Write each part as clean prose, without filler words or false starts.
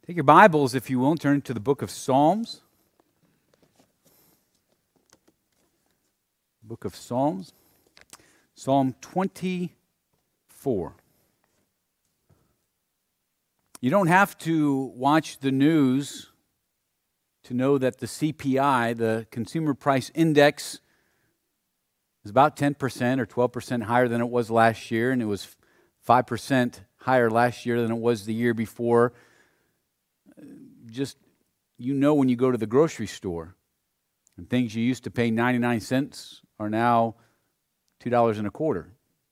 Take your Bibles, if you will, and turn to the book of Psalms. Book of Psalms, Psalm 24. You don't have to watch the news to know that the CPI, the Consumer Price Index, is about 10% or 12% higher than it was last year, and it was 5% higher last year than it was the year before. Just, when you go to the grocery store, and things you used to pay 99 cents are now $2.25.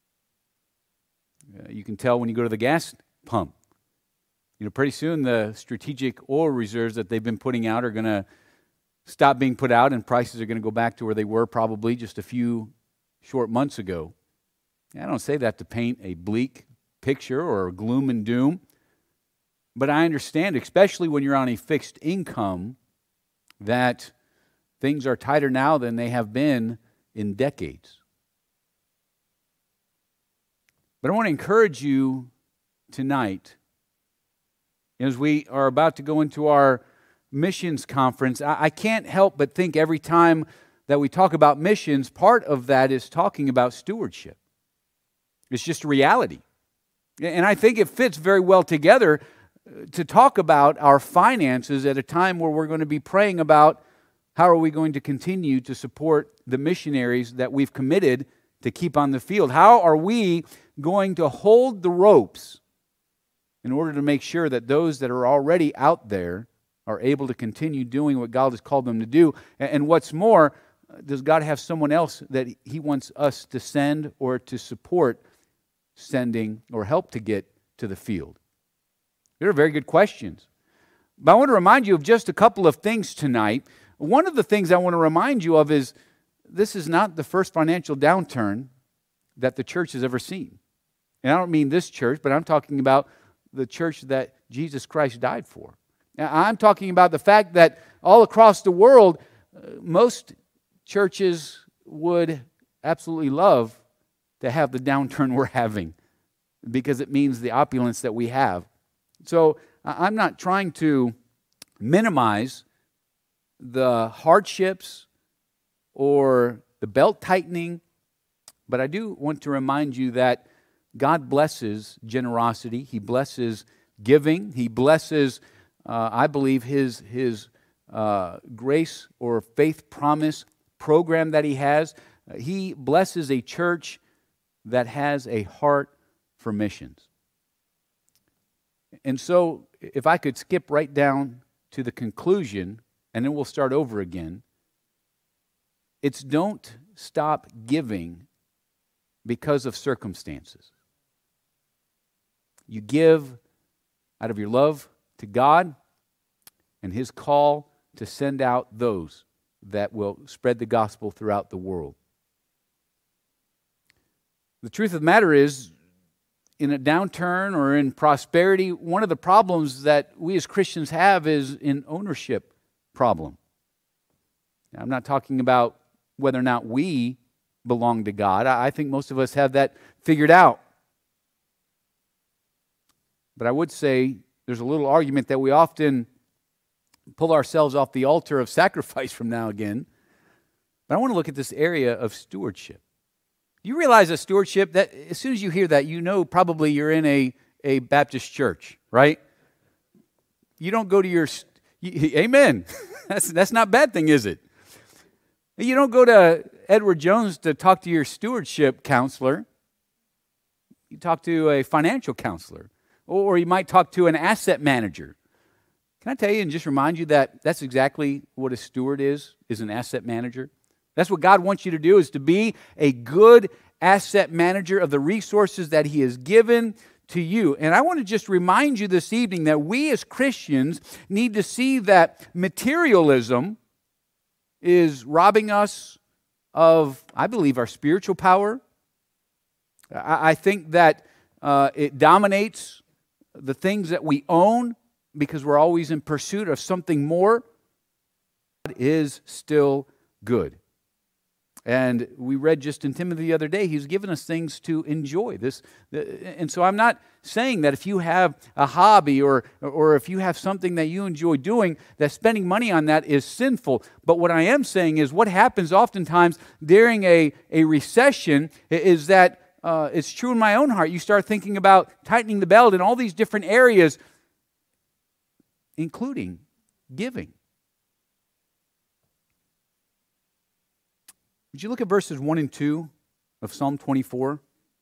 You can tell when you go to the gas pump. Pretty soon the strategic oil reserves that they've been putting out are going to stop being put out, and prices are going to go back to where they were probably just a few short months ago. I don't say that to paint a bleak picture or gloom and doom. But I understand, especially when you're on a fixed income, that things are tighter now than they have been in decades. But I want to encourage you tonight, as we are about to go into our missions conference. I can't help but think every time that we talk about missions, part of that is talking about stewardship. It's just a reality. And I think it fits very well together to talk about our finances at a time where we're going to be praying about how are we going to continue to support the missionaries that we've committed to keep on the field. How are we going to hold the ropes in order to make sure that those that are already out there are able to continue doing what God has called them to do? And what's more, does God have someone else that He wants us to send or to support sending or help to get to the field? They're very good questions. But I want to remind you of just a couple of things tonight. One of the things I want to remind you of is this is not the first financial downturn that the church has ever seen. And I don't mean this church, but I'm talking about the church that Jesus Christ died for. I'm talking about the fact that all across the world, most churches would absolutely love to have the downturn we're having because it means the opulence that we have. So I'm not trying to minimize the hardships or the belt tightening, but I do want to remind you that God blesses generosity. He blesses giving. He blesses, I believe, His grace or faith promise program that He has. He blesses a church that has a heart for missions. And so, if I could skip right down to the conclusion, and then we'll start over again. It's don't stop giving because of circumstances. You give out of your love to God and His call to send out those that will spread the gospel throughout the world. The truth of the matter is, in a downturn or in prosperity, one of the problems that we as Christians have is an ownership problem. Now, I'm not talking about whether or not we belong to God. I think most of us have that figured out. But I would say there's a little argument that we often pull ourselves off the altar of sacrifice from now and again. But I want to look at this area of stewardship. You realize that stewardship, that as soon as you hear that, probably you're in a Baptist church, right? You don't go to your, amen. That's not a bad thing, is it? You don't go to Edward Jones to talk to your stewardship counselor. You talk to a financial counselor, or you might talk to an asset manager. Can I tell you and just remind you that that's exactly what a steward is an asset manager? That's what God wants you to do, is to be a good asset manager of the resources that He has given to you. And I want to just remind you this evening that we as Christians need to see that materialism is robbing us of, I believe, our spiritual power. I think that it dominates the things that we own because we're always in pursuit of something more. God is still good. And we read just in Timothy the other day, he's given us things to enjoy. And so I'm not saying that if you have a hobby or if you have something that you enjoy doing, that spending money on that is sinful. But what I am saying is what happens oftentimes during a recession is that it's true in my own heart. You start thinking about tightening the belt in all these different areas, including giving. Would you look at verses 1 and 2 of Psalm 24?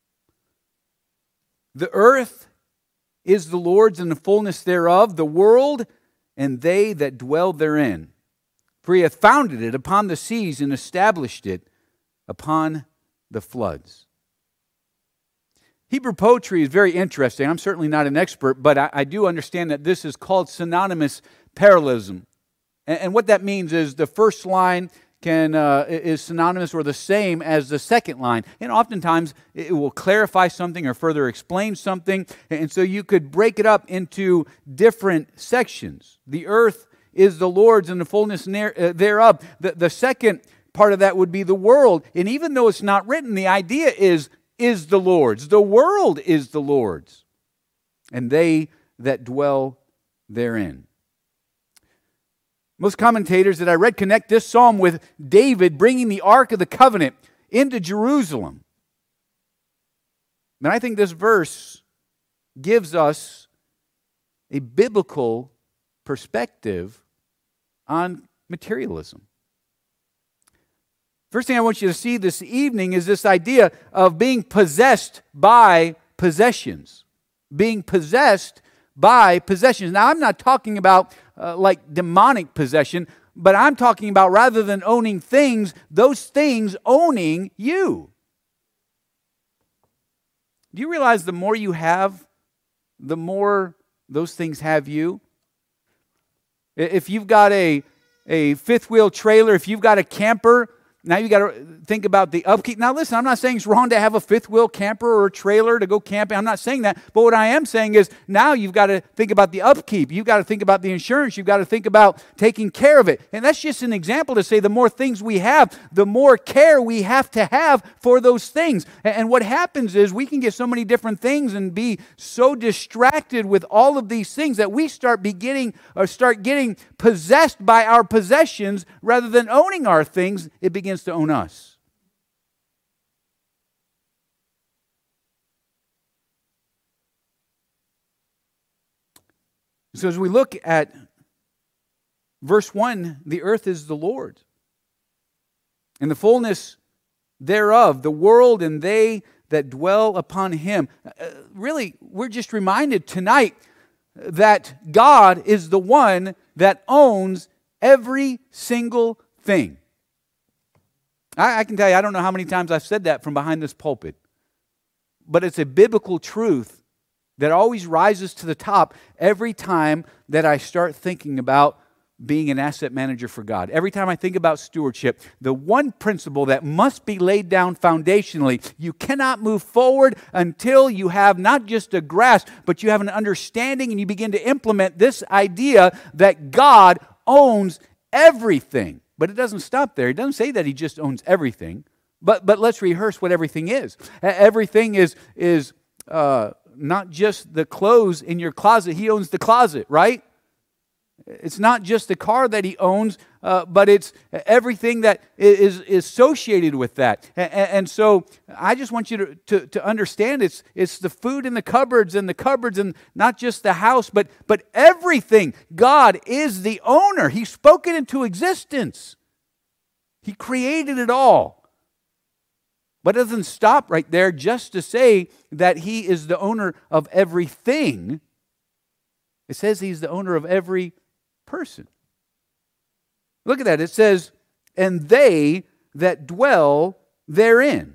The earth is the Lord's and the fullness thereof, the world and they that dwell therein. For he hath founded it upon the seas and established it upon the floods. Hebrew poetry is very interesting. I'm certainly not an expert, but I do understand that this is called synonymous parallelism. And what that means is the first line is synonymous or the same as the second line. And oftentimes it will clarify something or further explain something. And so you could break it up into different sections. The earth is the Lord's and the fullness thereof. The second part of that would be the world. And even though it's not written, the idea is the Lord's. The world is the Lord's, and they that dwell therein. Most commentators that I read connect this psalm with David bringing the Ark of the Covenant into Jerusalem. And I think this verse gives us a biblical perspective on materialism. First thing I want you to see this evening is this idea of being possessed by possessions. Being possessed by possessions. Now, I'm not talking about like demonic possession, but I'm talking about rather than owning things, those things owning you. Do you realize the more you have, the more those things have you? If you've got a fifth wheel trailer, if you've got a camper, now you got to think about the upkeep. Now listen, I'm not saying it's wrong to have a fifth wheel camper or a trailer to go camping. I'm not saying that. But what I am saying is now you've got to think about the upkeep. You've got to think about the insurance. You've got to think about taking care of it. And that's just an example to say the more things we have, the more care we have to have for those things. And what happens is we can get so many different things and be so distracted with all of these things that we start getting possessed by our possessions rather than owning our things. It begins to own us. So as we look at verse 1, the earth is the Lord's, and the fullness thereof, the world and they that dwell upon him. Really, we're just reminded tonight that God is the one that owns every single thing. I can tell you, I don't know how many times I've said that from behind this pulpit, but it's a biblical truth that always rises to the top every time that I start thinking about being an asset manager for God. Every time I think about stewardship, the one principle that must be laid down foundationally, you cannot move forward until you have not just a grasp, but you have an understanding and you begin to implement this idea that God owns everything. But it doesn't stop there. It doesn't say that he just owns everything. But let's rehearse what everything is. Everything is not just the clothes in your closet. He owns the closet, right? It's not just the car that he owns, but it's everything that is associated with that. And so I just want you to understand it's the food in the cupboards and not just the house, but everything. God is the owner. He spoke it into existence. He created it all. But it doesn't stop right there just to say that he is the owner of everything. It says he's the owner of every person. Look at that. It says, and they that dwell therein.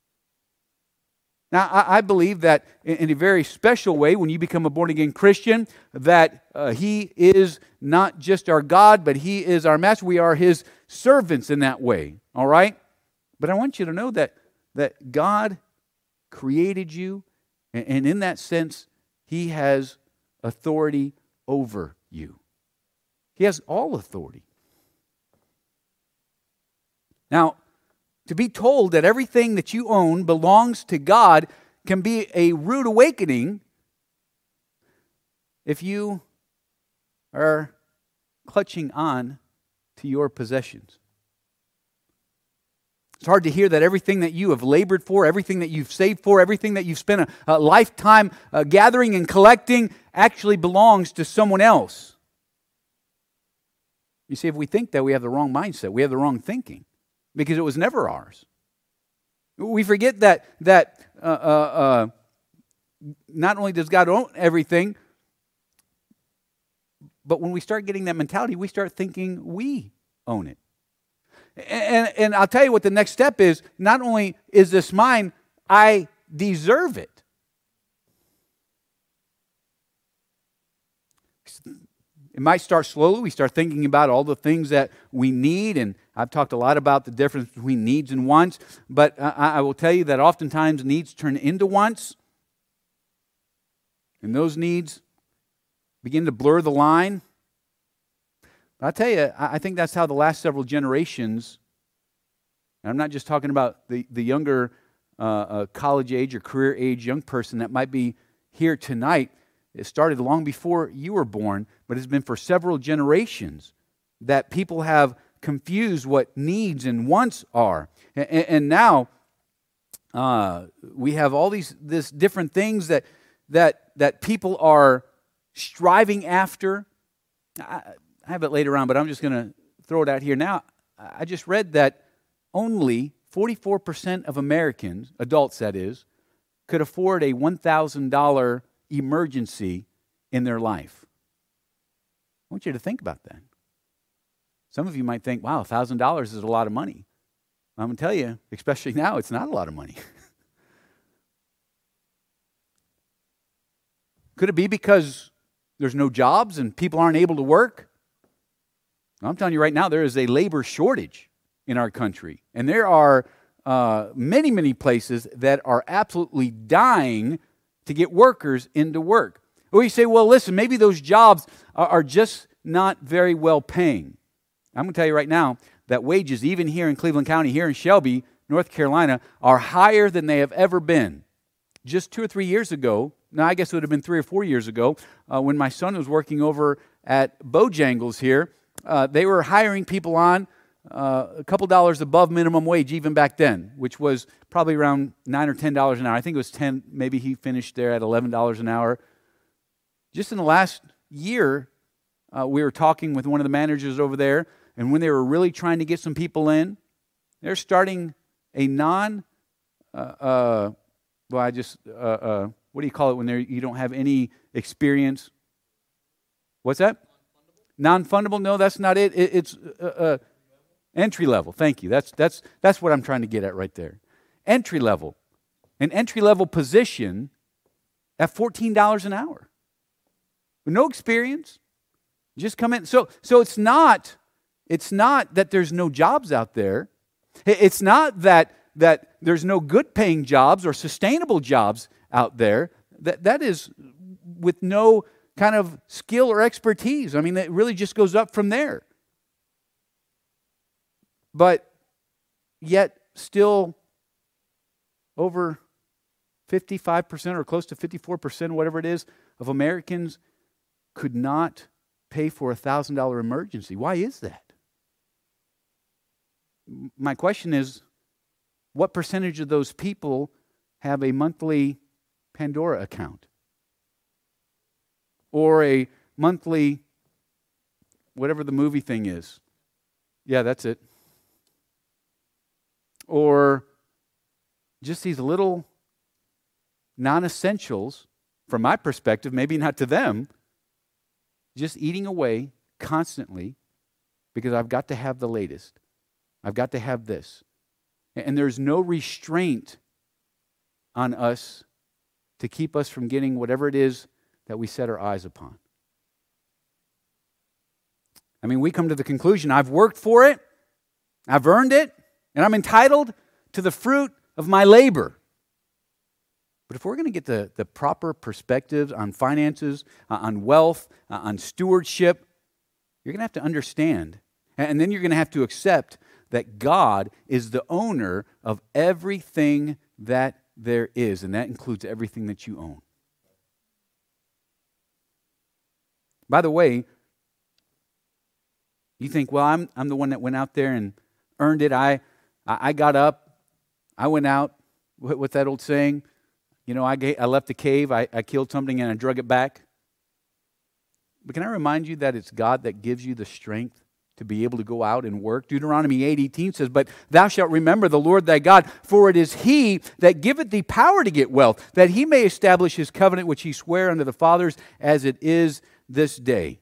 Now, I believe that in a very special way, when you become a born-again Christian, that he is not just our God, but he is our master. We are his servants in that way, all right? But I want you to know that God created you, and in that sense, he has authority over you. He has all authority. Now, To be told that everything that you own belongs to God can be a rude awakening if you are clutching on to your possessions. It's hard to hear that everything that you have labored for, everything that you've saved for, everything that you've spent a lifetime gathering and collecting actually belongs to someone else. You see, if we think that, we have the wrong mindset. We have the wrong thinking because it was never ours. We forget that not only does God own everything, but when we start getting that mentality, we start thinking we own it. And I'll tell you what the next step is. Not only is this mine, I deserve it. It might start slowly. We start thinking about all the things that we need, and I've talked a lot about the difference between needs and wants, but I will tell you that oftentimes needs turn into wants, and those needs begin to blur the line. But I'll tell you, I think that's how the last several generations, and I'm not just talking about the younger college age or career age young person that might be here tonight. It started long before you were born, but it's been for several generations that people have confused what needs and wants are. And now we have all this different things that people are striving after. I have it later on, but I'm just going to throw it out here now. I just read that only 44% of Americans, adults that is, could afford a $1,000 emergency in their life. I want you to think about that. Some of you might think, wow, $1,000 is a lot of money. I'm going to tell you, especially now, it's not a lot of money. Could it be because there's no jobs and people aren't able to work? I'm telling you right now, there is a labor shortage in our country. And there are many, many places that are absolutely dying to get workers into work. Or you say, well, listen, maybe those jobs are just not very well paying. I'm going to tell you right now that wages, even here in Cleveland County, here in Shelby, North Carolina, are higher than they have ever been. Just 2 or 3 years ago, now I guess it would have been 3 or 4 years ago, when my son was working over at Bojangles here, they were hiring people on a couple dollars above minimum wage even back then, which was probably around $9 or $10 an hour. I think it was 10, maybe he finished there at $11 an hour. Just in the last year, we were talking with one of the managers over there, and when they were really trying to get some people in, they're starting a what do you call it when you don't have any experience? What's that? Non-fundable? No, that's not it. It's entry level. Thank you. That's what I'm trying to get at right there. Entry level. An entry level position at $14 an hour. With no experience. Just come in. So it's not that there's no jobs out there. It's not that there's no good paying jobs or sustainable jobs out there. That is with no kind of skill or expertise. I mean, it really just goes up from there. But yet still over 55% or close to 54%, whatever it is, of Americans could not pay for a $1,000 emergency. Why is that? My question is, what percentage of those people have a monthly Pandora account? Or a monthly, whatever the movie thing is. Yeah, that's it. Or just these little non-essentials, from my perspective, maybe not to them, just eating away constantly because I've got to have the latest. I've got to have this. And there's no restraint on us to keep us from getting whatever it is that we set our eyes upon. I mean, we come to the conclusion, I've worked for it, I've earned it, and I'm entitled to the fruit of my labor. But if we're going to get the proper perspectives on finances, on wealth, on stewardship, you're going to have to understand, and then you're going to have to accept that God is the owner of everything that there is, and that includes everything that you own. By the way, you think, well, I'm the one that went out there and earned it. I got up, I went out. What's that old saying? I left the cave, I killed something, and I drug it back. But can I remind you that it's God that gives you the strength to be able to go out and work? Deuteronomy 8:18 says, "But thou shalt remember the Lord thy God, for it is he that giveth thee power to get wealth, that he may establish his covenant which he sware unto the fathers, as it is this day."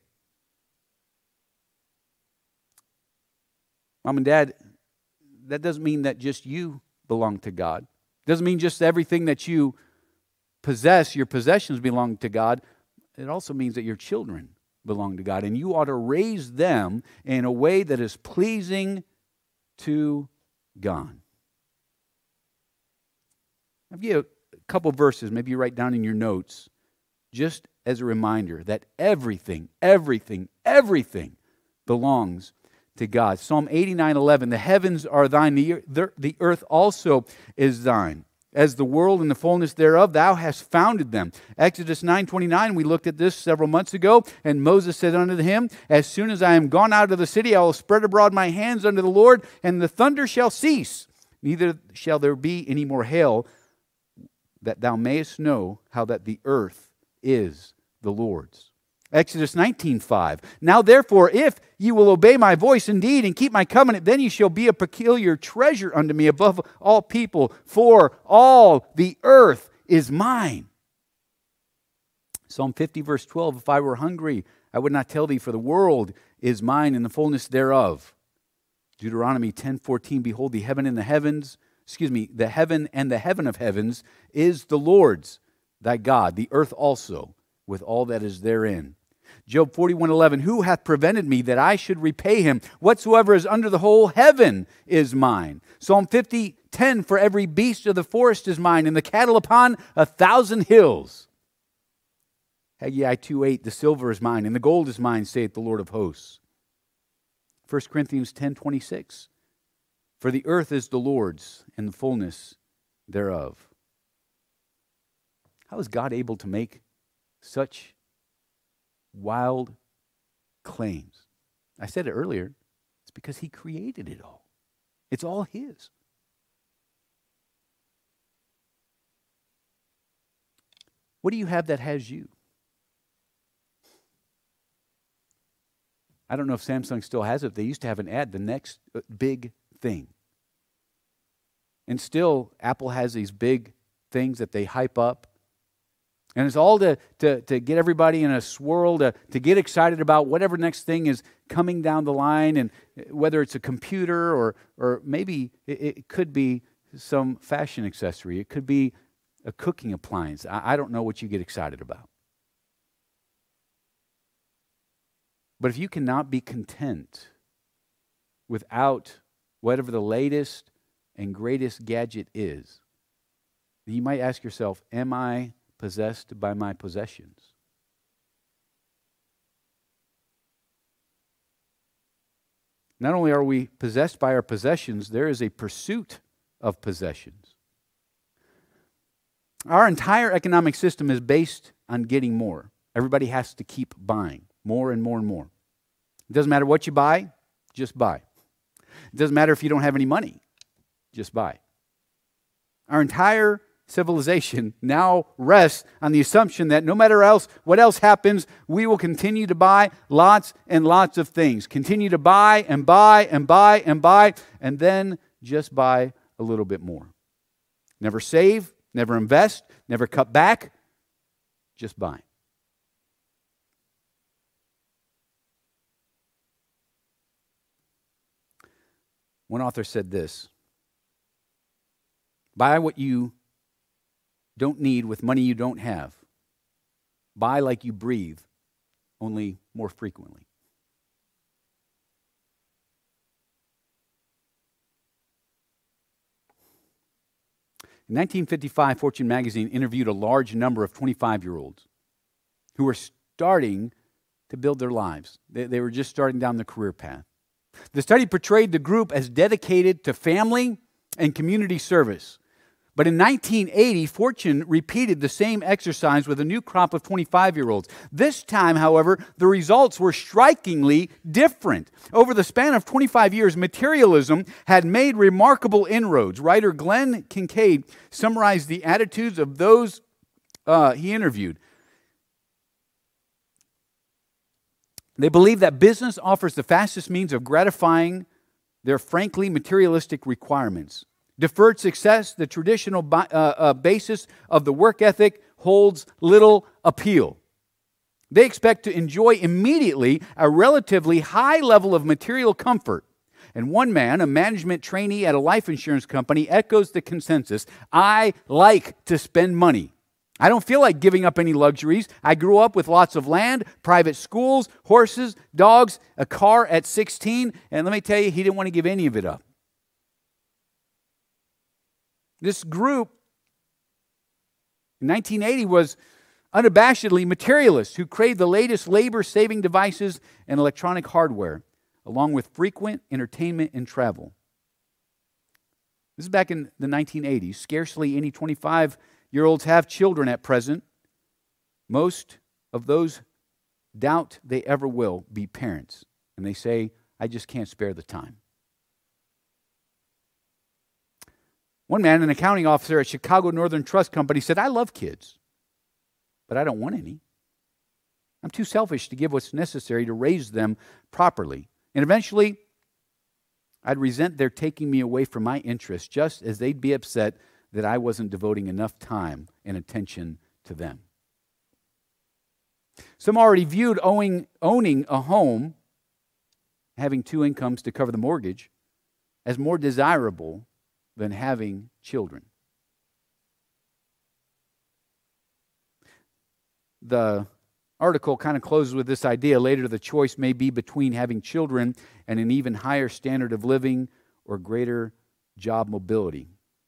Mom and Dad, that doesn't mean that just you belong to God. It doesn't mean just everything that you possess, your possessions belong to God. It also means that your children belong to God, and you ought to raise them in a way that is pleasing to God. I'll give you a couple verses, maybe you write down in your notes, just as a reminder that everything belongs to God. Psalm 89:11, "The heavens are thine, the earth also is thine. As the world and the fullness thereof, thou hast founded them." Exodus 9:29, we looked at this several months ago. "And Moses said unto him, As soon as I am gone out of the city, I will spread abroad my hands unto the Lord, and the thunder shall cease. Neither shall there be any more hail, that thou mayest know how that the earth is the Lord's." Exodus 19:5, "Now therefore, if you will obey my voice indeed and keep my covenant, then ye shall be a peculiar treasure unto me above all people, for all the earth is mine." Psalm 50 verse 12, "If I were hungry, I would not tell thee, for the world is mine and the fullness thereof." Deuteronomy 10:14, "Behold, the heaven and the heaven of heavens is the Lord's, thy God, the earth also, with all that is therein." Job 41:11, "Who hath prevented me that I should repay him? Whatsoever is under the whole heaven is mine." Psalm 50:10, "For every beast of the forest is mine, and the cattle upon 1,000 hills." Haggai 2:8, "The silver is mine, and the gold is mine, saith the Lord of hosts." 1 Corinthians 10:26, "For the earth is the Lord's, and the fullness thereof." How is God able to make such wild claims? I said it earlier. It's because he created it all. It's all his. What do you have that has you? I don't know if Samsung still has it. They used to have an ad, the next big thing. And still, Apple has these big things that they hype up. And it's all to get everybody in a swirl, to get excited about whatever next thing is coming down the line, and whether it's a computer or maybe it could be some fashion accessory. It could be a cooking appliance. I don't know what you get excited about. But if you cannot be content without whatever the latest and greatest gadget is, then you might ask yourself, am I possessed by my possessions? Not only are we possessed by our possessions, there is a pursuit of possessions. Our entire economic system is based on getting more. Everybody has to keep buying more and more and more. It doesn't matter what you buy, just buy. It doesn't matter if you don't have any money, just buy. Our entire civilization now rests on the assumption that no matter what else happens, we will continue to buy lots and lots of things. Continue to buy and buy and buy and buy, and then just buy a little bit more. Never save, never invest, never cut back, just buy. One author said this: buy what you don't need with money you don't have. Buy like you breathe, only more frequently. In 1955, Fortune magazine interviewed a large number of 25-year-olds who were starting to build their lives. They were just starting down the career path. The study portrayed the group as dedicated to family and community service. But in 1980, Fortune repeated the same exercise with a new crop of 25-year-olds. This time, however, the results were strikingly different. Over the span of 25 years, materialism had made remarkable inroads. Writer Glenn Kincaid summarized the attitudes of those he interviewed. They believe that business offers the fastest means of gratifying their frankly materialistic requirements. Deferred success, the traditional basis of the work ethic, holds little appeal. They expect to enjoy immediately a relatively high level of material comfort. And one man, a management trainee at a life insurance company, echoes the consensus: I like to spend money. I don't feel like giving up any luxuries. I grew up with lots of land, private schools, horses, dogs, a car at 16, and let me tell you, he didn't want to give any of it up. This group in 1980 was unabashedly materialists who craved the latest labor-saving devices and electronic hardware, along with frequent entertainment and travel. This is back in the 1980s. Scarcely any 25-year-olds have children at present. Most of those doubt they ever will be parents. And they say, I just can't spare the time. One man, an accounting officer at Chicago Northern Trust Company, said, I love kids, but I don't want any. I'm too selfish to give what's necessary to raise them properly. And eventually, I'd resent their taking me away from my interests, just as they'd be upset that I wasn't devoting enough time and attention to them. Some already viewed owning a home, having two incomes to cover the mortgage, as more desirable than having children. The article kind of closes with this idea. Later, the choice may be between having children and an even higher standard of living or greater job mobility.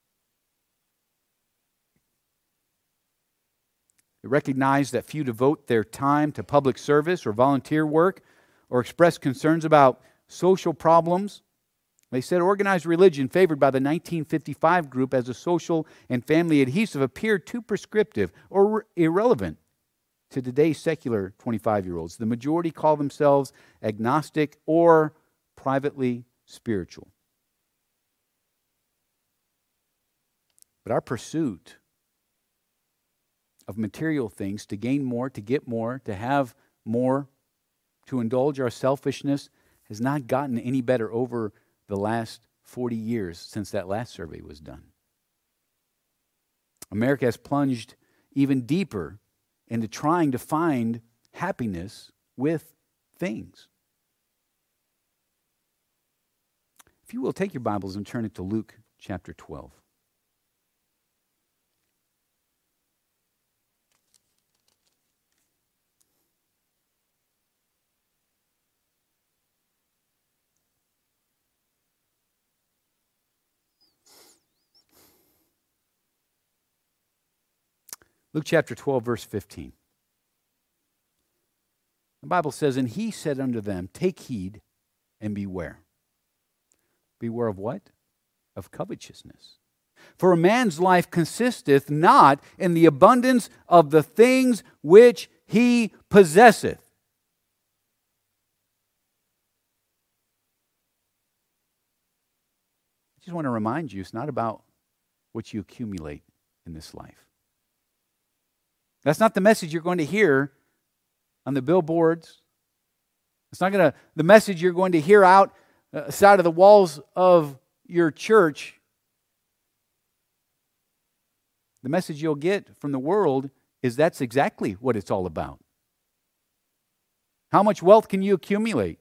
They recognize that few devote their time to public service or volunteer work or express concerns about social problems. They said organized religion, favored by the 1955 group as a social and family adhesive, appeared too prescriptive or irrelevant to today's secular 25-year-olds. The majority call themselves agnostic or privately spiritual. But our pursuit of material things, to gain more, to get more, to have more, to indulge our selfishness, has not gotten any better over the last 40 years since that last survey was done. America has plunged even deeper into trying to find happiness with things. If you will, take your Bibles and turn it to Luke chapter 12. Luke chapter 12, verse 15. The Bible says, and he said unto them, take heed and beware. Beware of what? Of covetousness. For a man's life consisteth not in the abundance of the things which he possesseth. I just want to remind you, it's not about what you accumulate in this life. That's not the message you're going to hear on the billboards. It's not the message you're going to hear outside of the walls of your church. The message you'll get from the world is that's exactly what it's all about. How much wealth can you accumulate?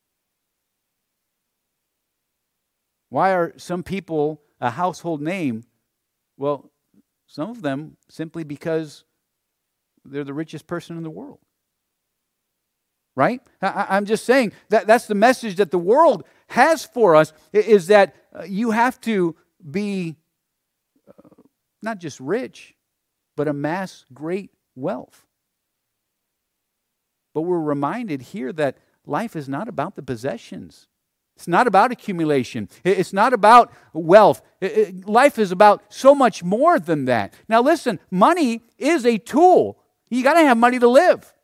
Why are some people a household name? Well, some of them simply because they're the richest person in the world. Right? I'm just saying that's the message that the world has for us, is that you have to be not just rich, but amass great wealth. But we're reminded here that life is not about the possessions It's not about accumulation. It's not about wealth. Life is about so much more than that. Now listen, money is a tool. You got to have money to live.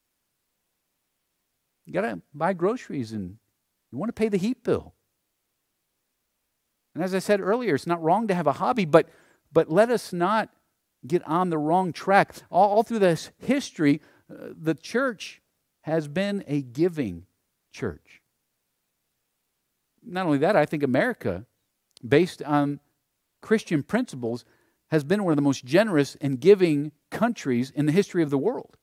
You got to buy groceries and you want to pay the heat bill. And as I said earlier, it's not wrong to have a hobby, but let us not get on the wrong track. All through this history, the church has been a giving church. Not only that, I think America, based on Christian principles, has been one of the most generous and giving countries in the history of the world.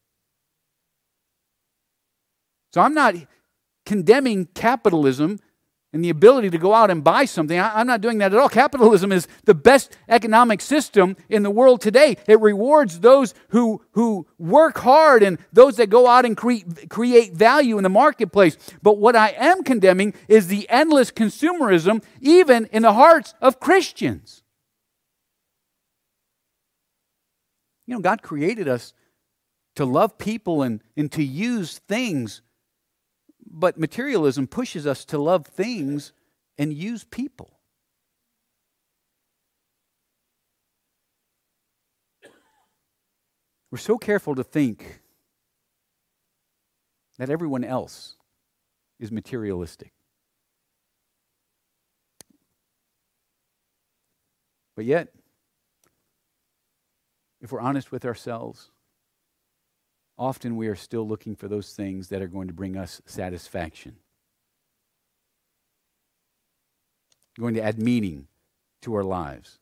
So I'm not condemning capitalism and the ability to go out and buy something. I'm not doing that at all. Capitalism is the best economic system in the world today. It rewards those who work hard and those that go out and create value in the marketplace. But what I am condemning is the endless consumerism, even in the hearts of Christians. You know, God created us to love people and to use things. But materialism pushes us to love things and use people. We're so careful to think that everyone else is materialistic. But yet, if we're honest with ourselves, often we are still looking for those things that are going to bring us satisfaction, going to add meaning to our lives.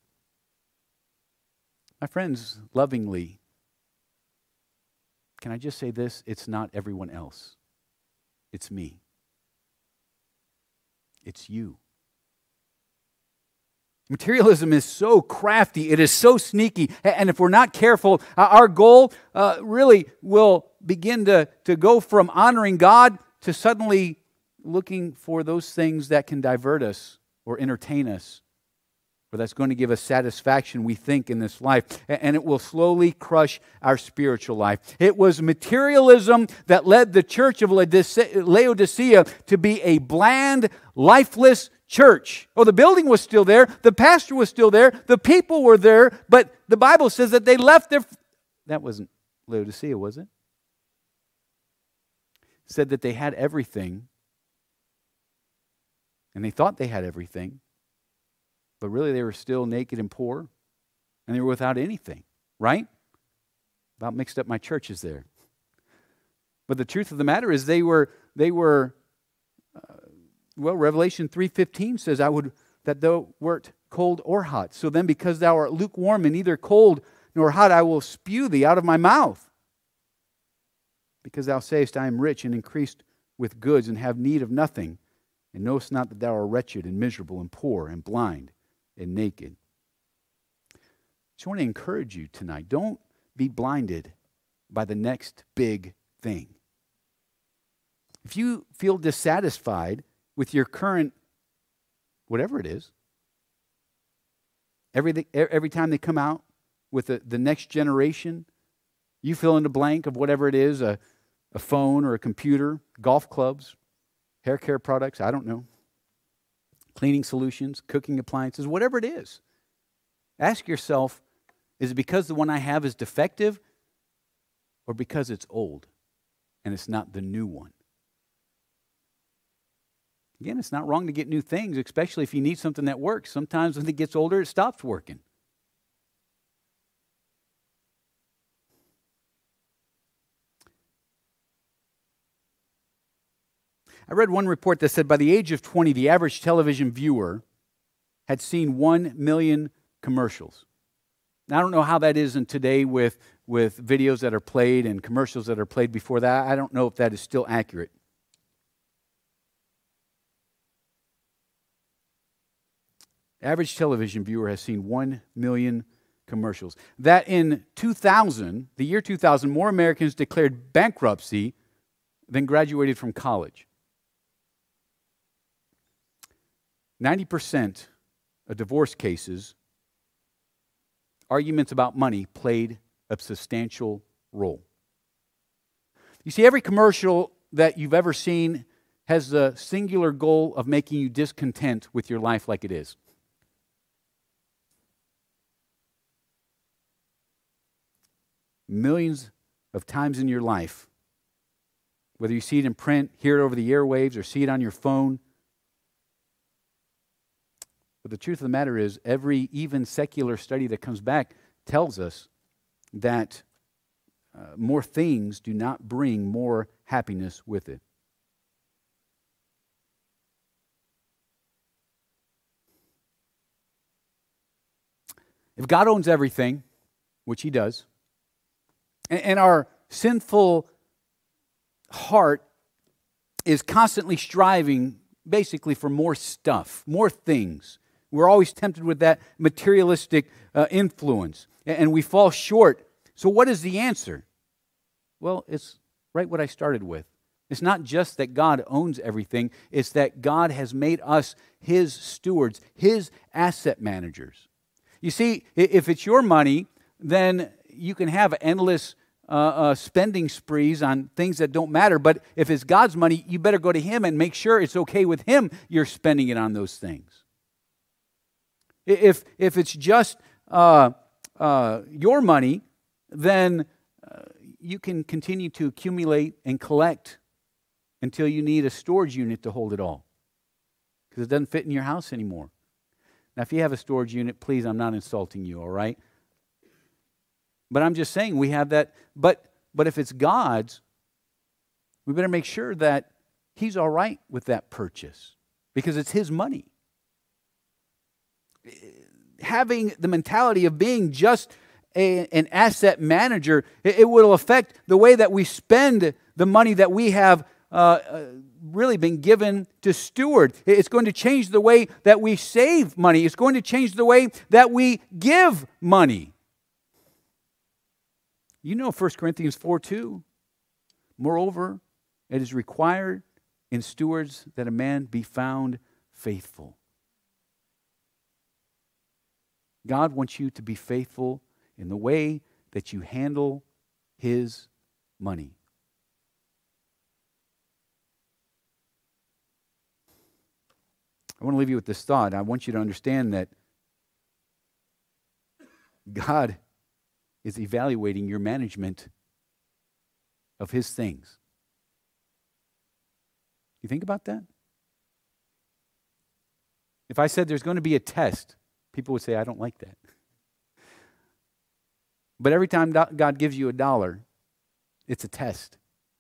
My friends, lovingly, can I just say this? It's not everyone else. It's me. It's you. Materialism is so crafty. It is so sneaky. And if we're not careful, our goal really will begin to go from honoring God to suddenly looking for those things that can divert us or entertain us, or that's going to give us satisfaction, we think, in this life. And it will slowly crush our spiritual life. It was materialism that led the church of Laodicea to be a bland, lifeless church. Oh, the building was still there. The pastor was still there. The people were there. But the Bible says that they left their... That wasn't Laodicea, was it? It said that they had everything. And they thought they had everything. But really they were still naked and poor. And they were without anything. Right? About mixed up my churches there. But the truth of the matter is they were well, Revelation 3:15 says, I would that thou wert cold or hot. So then, because thou art lukewarm and neither cold nor hot, I will spew thee out of my mouth. Because thou sayest, I am rich and increased with goods and have need of nothing, and knowest not that thou art wretched and miserable and poor and blind and naked. I just want to encourage you tonight. Don't be blinded by the next big thing. If you feel dissatisfied with your current, whatever it is, every time they come out with the next generation, you fill in the blank of whatever it is, a phone or a computer, golf clubs, hair care products, I don't know, cleaning solutions, cooking appliances, whatever it is. Ask yourself, is it because the one I have is defective or because it's old and it's not the new one? Again, it's not wrong to get new things, especially if you need something that works. Sometimes when it gets older, it stops working. I read one report that said by the age of 20, the average television viewer had seen 1 million commercials. Now, I don't know how that is in today with videos that are played and commercials that are played before that. I don't know if that is still accurate. Average television viewer has seen 1 million commercials. That in 2000, the year 2000, more Americans declared bankruptcy than graduated from college. 90% of divorce cases, arguments about money played a substantial role. You see, every commercial that you've ever seen has the singular goal of making you discontent with your life like it is. Millions of times in your life, whether you see it in print, hear it over the airwaves, or see it on your phone. But the truth of the matter is, every even secular study that comes back tells us that more things do not bring more happiness with it. If God owns everything, which He does, and our sinful heart is constantly striving basically for more stuff, more things. We're always tempted with that materialistic influence, and we fall short. So what is the answer? Well, it's right what I started with. It's not just that God owns everything, it's that God has made us His stewards, His asset managers. You see, if it's your money, then you can have endless spending sprees on things that don't matter. But if it's God's money, you better go to Him and make sure it's okay with Him you're spending it on those things. If it's just your money, then you can continue to accumulate and collect until you need a storage unit to hold it all, because it doesn't fit in your house anymore. Now, if you have a storage unit, please, I'm not insulting you, all right? But I'm just saying we have that. But if it's God's, we better make sure that He's all right with that purchase, because it's His money. Having the mentality of being just an asset manager, it will affect the way that we spend the money that we have really been given to steward. It's going to change the way that we save money. It's going to change the way that we give money. You know 1 Corinthians 4:2. Moreover, it is required in stewards that a man be found faithful. God wants you to be faithful in the way that you handle His money. I want to leave you with this thought. I want you to understand that God is evaluating your management of His things. You think about that? If I said there's going to be a test, people would say, I don't like that. But every time God gives you $1, it's a test.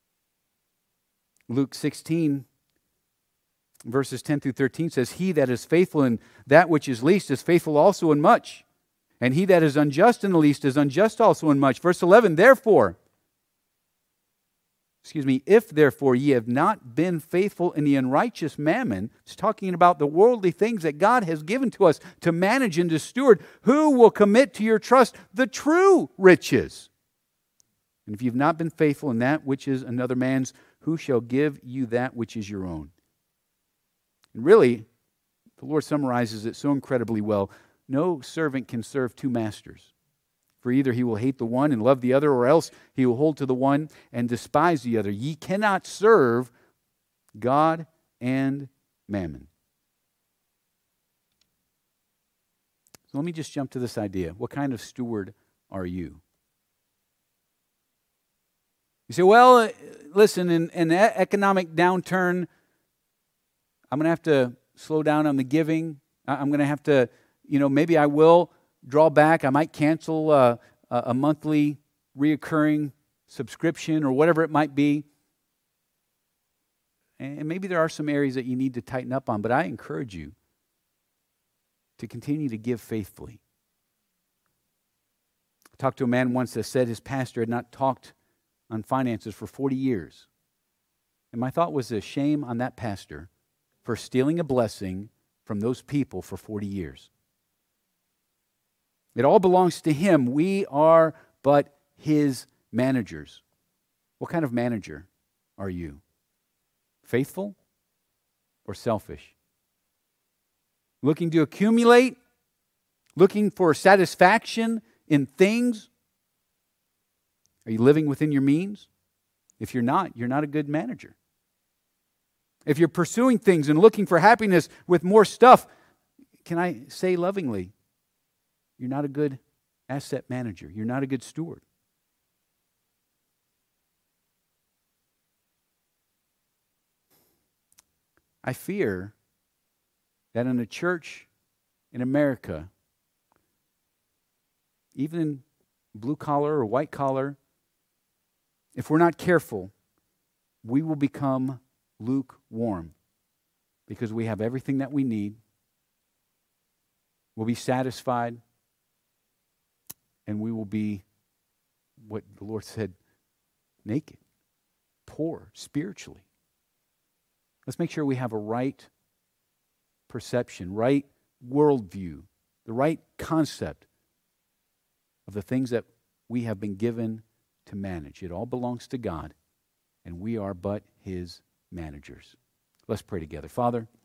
Luke 16, verses 10 through 13 says, He that is faithful in that which is least is faithful also in much. And he that is unjust in the least is unjust also in much. Verse 11, if therefore ye have not been faithful in the unrighteous mammon, it's talking about the worldly things that God has given to us to manage and to steward, who will commit to your trust the true riches? And if you've not been faithful in that which is another man's, who shall give you that which is your own? And really, the Lord summarizes it so incredibly well. No servant can serve two masters. For either he will hate the one and love the other, or else he will hold to the one and despise the other. Ye cannot serve God and mammon. So let me just jump to this idea. What kind of steward are you? You say, well, listen, in an economic downturn, I'm going to have to slow down on the giving. I'm going to have to, maybe I will draw back. I might cancel a monthly reoccurring subscription or whatever it might be. And maybe there are some areas that you need to tighten up on, but I encourage you to continue to give faithfully. I talked to a man once that said his pastor had not talked on finances for 40 years. And my thought was a shame on that pastor for stealing a blessing from those people for 40 years. It all belongs to Him. We are but His managers. What kind of manager are you? Faithful or selfish? Looking to accumulate? Looking for satisfaction in things? Are you living within your means? If you're not a good manager. If you're pursuing things and looking for happiness with more stuff, can I say lovingly, you're not a good asset manager. You're not a good steward. I fear that in a church in America, even in blue collar or white collar, if we're not careful, we will become lukewarm because we have everything that we need. We'll be satisfied, and we will be, what the Lord said, naked, poor spiritually. Let's make sure we have a right perception, right worldview, the right concept of the things that we have been given to manage. It all belongs to God, and we are but His managers. Let's pray together. Father,